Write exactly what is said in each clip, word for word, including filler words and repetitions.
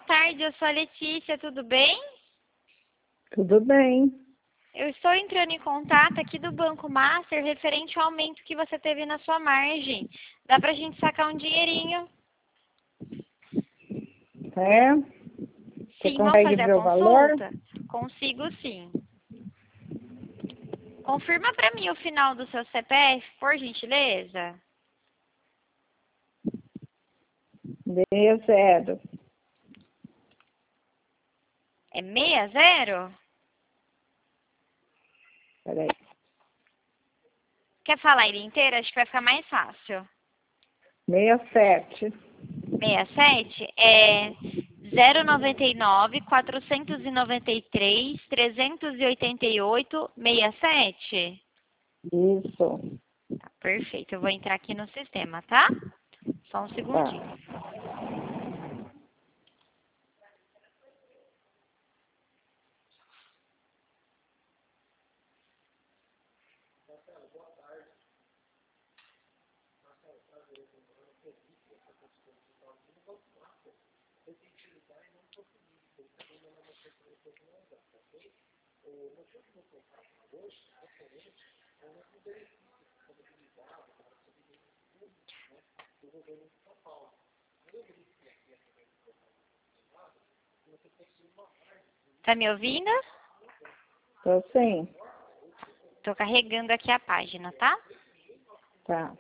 tarde, eu sou a Letícia, tudo bem? Tudo bem. Eu estou entrando em contato aqui do Banco Master referente ao aumento que você teve na sua margem. Dá pra gente sacar um dinheirinho? É? Você Sim, vamos consegue fazer a ver o valor? consulta? Consigo sim. Confirma pra mim o final do seu C P F, por gentileza. Meia zero. É seis zero? Peraí. Quer falar ele inteiro? Acho que vai ficar mais fácil. Meia sete. sessenta e sete é zero noventa e nove, quatrocentos e noventa e três, trezentos e oitenta e oito, sessenta e sete. Isso. Tá, perfeito. Eu vou entrar aqui no sistema, tá? Só um segundinho. Tá. Tá me ouvindo? Tô sim. Tô carregando aqui a página, tá? Tá.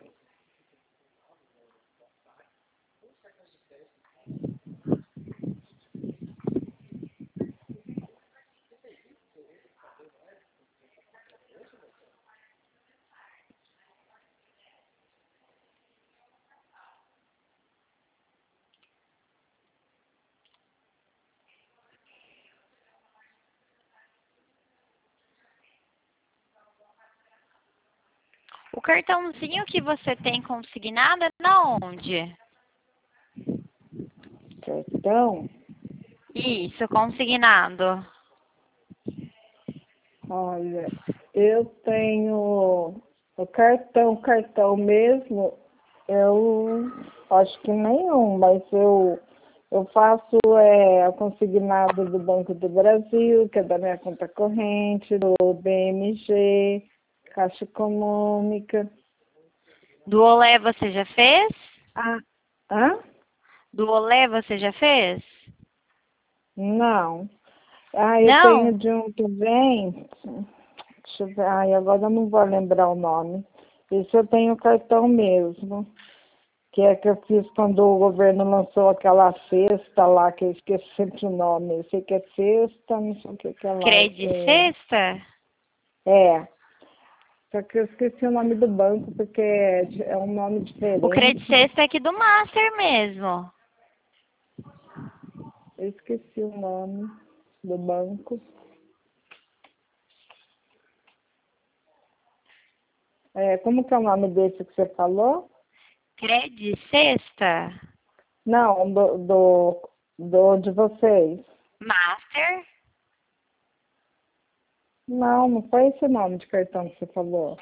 O cartãozinho que você tem consignado é na onde? Cartão. Isso, consignado. Olha, eu tenho o cartão, cartão mesmo, eu acho que nenhum, mas eu, eu faço é, a consignado do Banco do Brasil, que é da minha conta corrente, do B M G, Caixa Econômica. Do Olé você já fez? Ah, hã? Do Olé você já fez? Não. Ah, eu Não? tenho de um também. Deixa eu ver. Ai, agora eu não vou lembrar o nome. Esse eu tenho cartão mesmo. Que é que eu fiz quando o governo lançou aquela cesta lá, que eu esqueci sempre o nome. Eu sei que é cesta, não sei o que que é lá. Credi É, Sexta? é. Só que eu esqueci o nome do banco, porque é, de- é um nome O Credi diferente. Sexta é aqui do Master mesmo. Eu esqueci o nome do banco. É, como que é o nome desse que você falou? Credi Sexta? Não, do, do, do de vocês. Master? Não, não foi esse nome de cartão que você falou.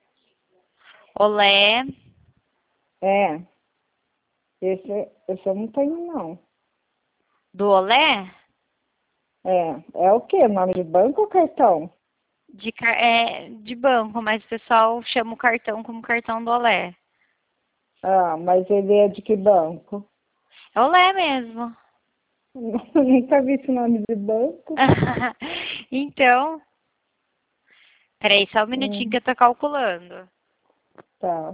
Olé? É, esse, esse eu não tenho, não. Do Olé? É, é o quê? Nome de banco ou cartão? De, car- é, de banco, mas o pessoal chama o cartão como cartão do Olé. Ah, mas ele é de que banco? É Olé mesmo. Nunca vi esse nome de banco. Então, peraí, só um minutinho que Hum, eu tô calculando. tá.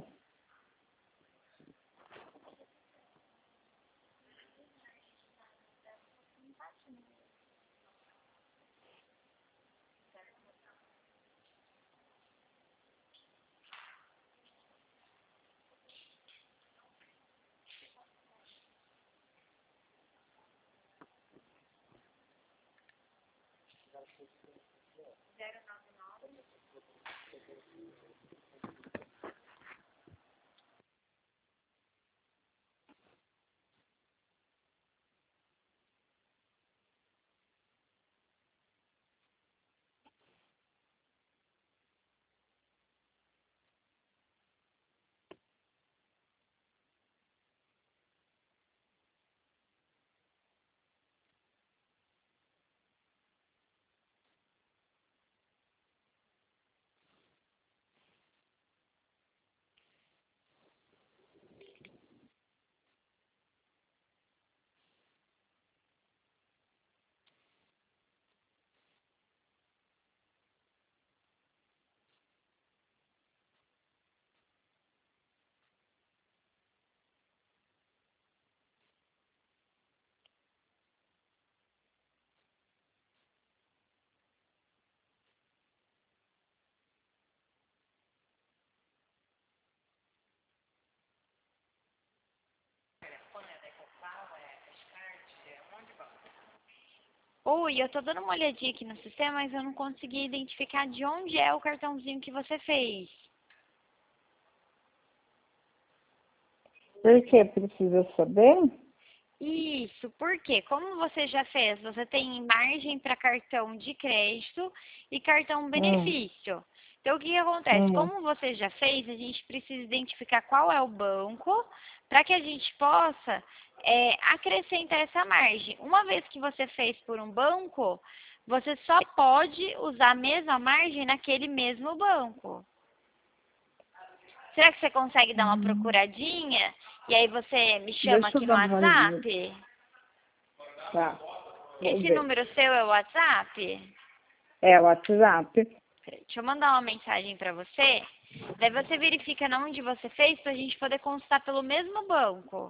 Oi, eu tô dando uma olhadinha aqui no sistema, mas eu não consegui identificar de onde é o cartãozinho que você fez. Por que precisa saber? Isso, porque como você já fez, você tem margem para cartão de crédito e cartão Hum, benefício. Então, o que que acontece? hum. Como você já fez, a gente precisa identificar qual é o banco para que a gente possa é, acrescentar essa margem. Uma vez que você fez por um banco, você só pode usar a mesma margem naquele mesmo banco. Será que você consegue dar uma Hum. procuradinha? E aí você me chama Deixa eu aqui no dar uma olhadinha. WhatsApp? Tá, vou Esse ver. número seu é o WhatsApp? É o WhatsApp. Peraí, deixa eu mandar uma mensagem para você. Daí você verifica onde você fez para a gente poder consultar pelo mesmo banco.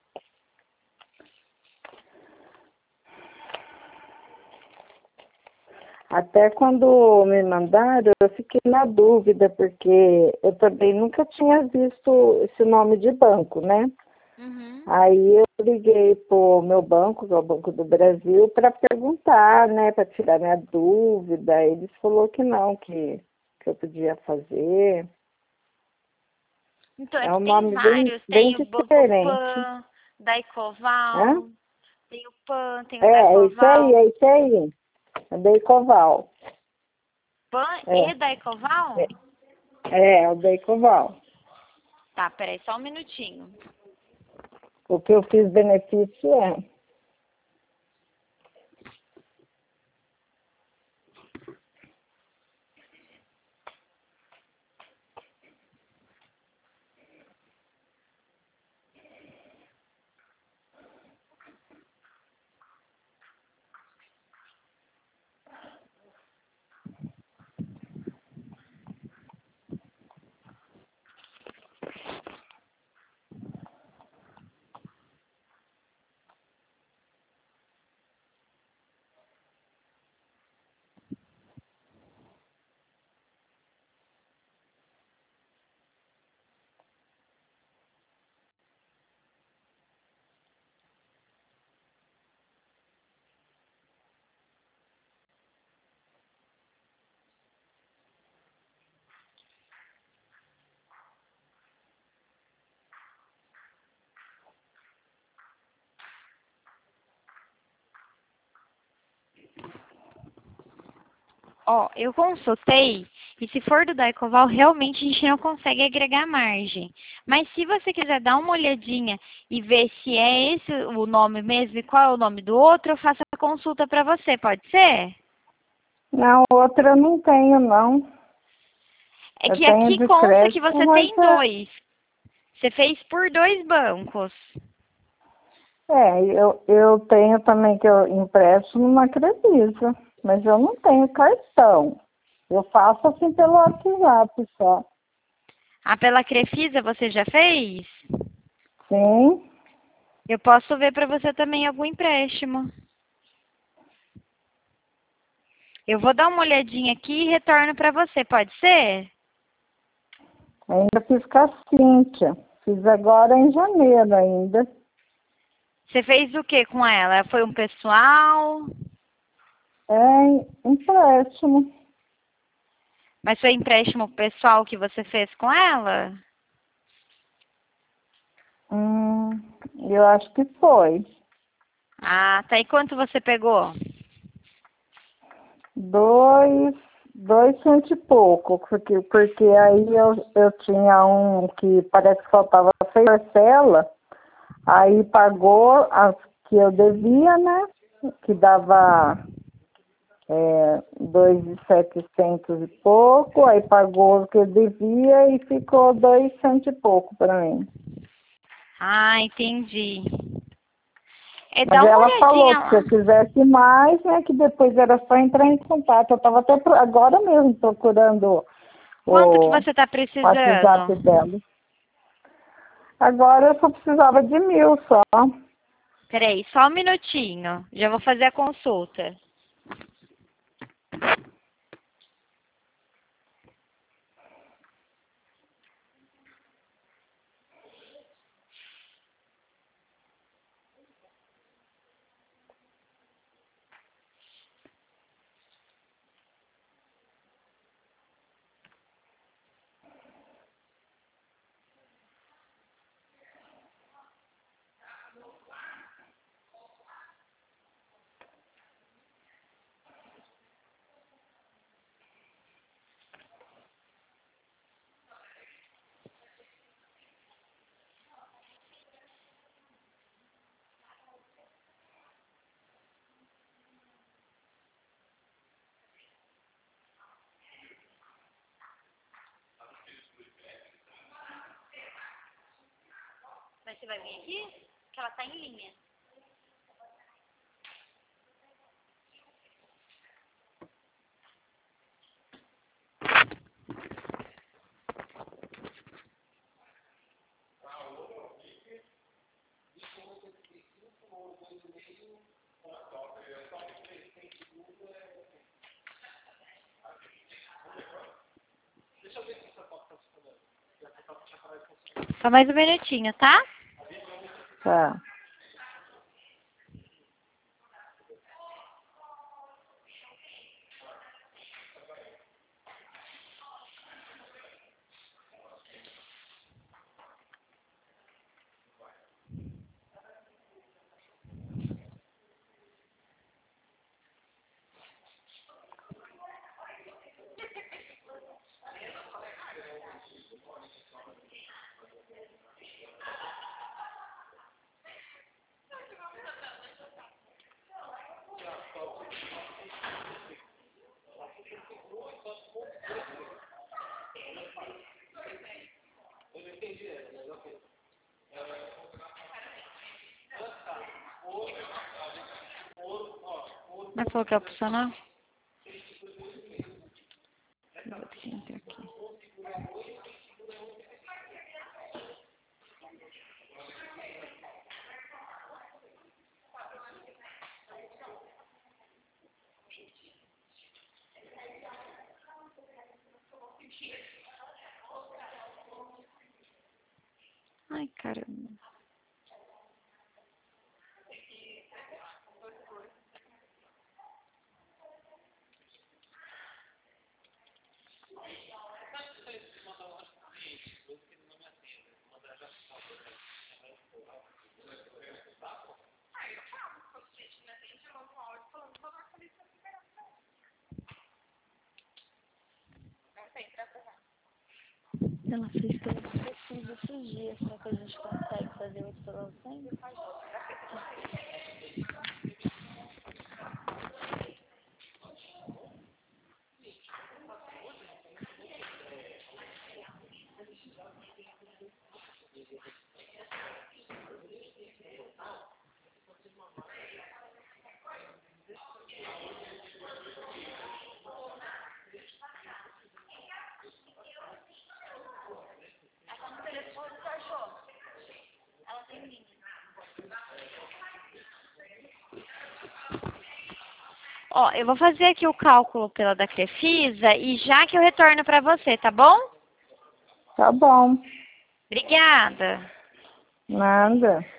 Até quando me mandaram, eu fiquei na dúvida, porque eu também nunca tinha visto esse nome de banco, né? Uhum. Aí eu liguei pro meu banco, que é o Banco do Brasil, para perguntar, né, para tirar minha dúvida. Eles falou que não, que, que eu podia fazer. Então, é É que um tem nome bem, vários. bem Tem o Banco diferente. Pan, da Hã? Ecoval. Tem o Pan, tem É, o da é isso aí, Ecoval. é isso aí. É Beicoval. Pan É, e da Ecoval? é, é, é o Beicoval. Tá, peraí, só um minutinho. O que eu fiz benefício é. Ó, eu consultei e se for do da Ecoval, realmente a gente não consegue agregar margem. Mas se você quiser dar uma olhadinha e ver se é esse o nome mesmo e qual é o nome do outro, eu faço a consulta para você, pode ser? Não, outra eu não tenho, não. É Eu que tenho aqui de consta que crédito, você mas tem é. dois. Você fez por dois bancos. É, eu, eu tenho também que eu empresto numa Crefisa, mas eu não tenho cartão. Eu faço assim pelo WhatsApp só. Ah, pela Crefisa você já fez? Sim, Eu posso ver para você também algum empréstimo. Eu vou dar uma olhadinha aqui e retorno para você, pode ser? ainda fiz com a Cíntia. Fiz agora em janeiro ainda. Você fez o que com ela? Foi um pessoal? É empréstimo. Mas foi empréstimo pessoal que você fez com ela? Hum, eu acho que foi. Ah, tá. E quanto você pegou? Dois, dois cento e pouco, porque, porque aí eu, eu tinha um que parece que faltava seis parcelas. Aí pagou as que eu devia, né? Que dava é, dois mil e setecentos e pouco, aí pagou o que eu devia e ficou dois cento e pouco para mim. Ah, entendi. É, Mas dá uma ela falou olhadinha que se lá. eu quisesse mais, né, que depois era só entrar em contato. Eu estava até pro- agora mesmo procurando Quanto que o você tá precisando? WhatsApp dela. Agora eu só precisava de mil só. Peraí, só um minutinho. Já vou fazer a consulta. você vai vir aqui? Que ela tá em linha. Só mais um minutinho, tá? Tá. Mas falou que é opcional? Ai, caramba. Ela fez pelo preciso esses dias, será que a gente consegue fazer outro pelo sangue? Ó, eu vou fazer aqui o cálculo pela da Crefisa e já que eu retorno pra você, tá bom? Tá bom. Obrigada. Nada.